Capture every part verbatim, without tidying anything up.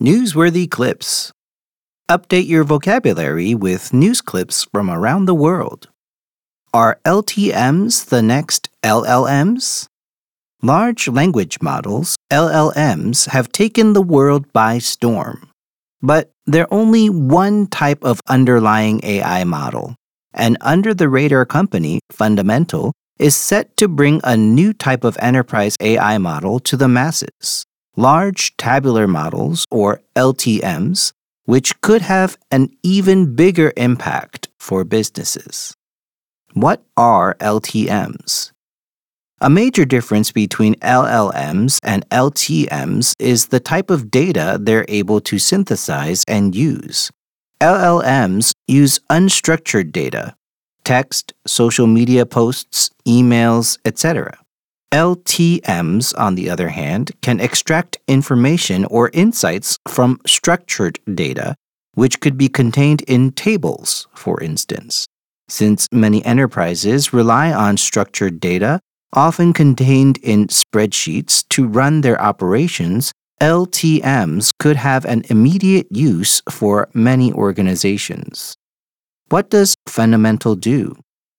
Newsworthy clips. Update your vocabulary with news clips from around the world. Are L T Ms the next L L Ms? Large language models, L L Ms, have taken the world by storm. But they're only one type of underlying A I model. An under-the-radar company, Fundamental, is set to bring a new type of enterprise A I model to the masses. Large tabular models, or L T Ms, which could have an even bigger impact for businesses. What are L T Ms? A major difference between L L Ms and L T Ms is the type of data they're able to synthesize and use. L L Ms use unstructured data, text, social media posts, emails, et cetera. L T Ms, on the other hand, can extract information or insights from structured data, which could be contained in tables, for instance. Since many enterprises rely on structured data, often contained in spreadsheets, to run their operations, L T Ms could have an immediate use for many organizations. What does Fundamental do?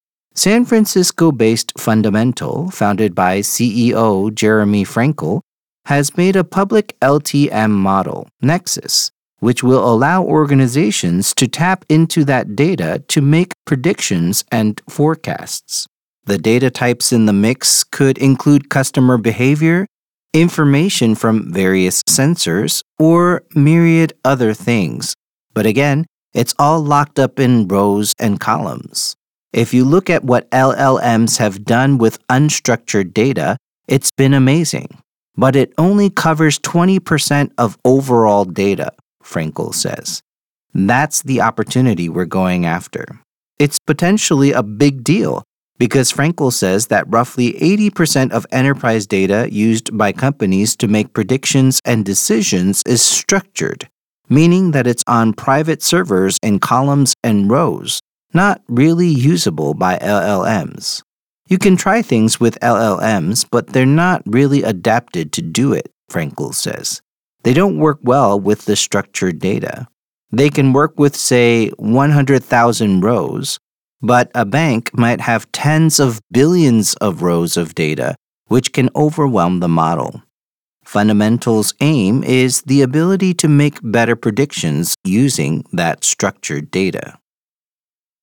San Francisco-based Fundamental, founded by C E O Jeremy Frankel, has made a public L T M model, Nexus, which will allow organizations to tap into that data to make predictions and forecasts. The data types in the mix could include customer behavior, information from various sensors, or myriad other things. But again, it's all locked up in rows and columns. If you look at what L L Ms have done with unstructured data, it's been amazing. But it only covers twenty percent of overall data, Frankel says. That's the opportunity we're going after. It's potentially a big deal because Frankel says that roughly eighty percent of enterprise data used by companies to make predictions and decisions is structured, meaning that it's on private servers in columns and rows, not really usable by L L Ms. You can try things with L L Ms, but they're not really adapted to do it, Frankel says. They don't work well with the structured data. They can work with, say, one hundred thousand rows, but a bank might have tens of billions of rows of data, which can overwhelm the model. Fundamental's aim is the ability to make better predictions using that structured data.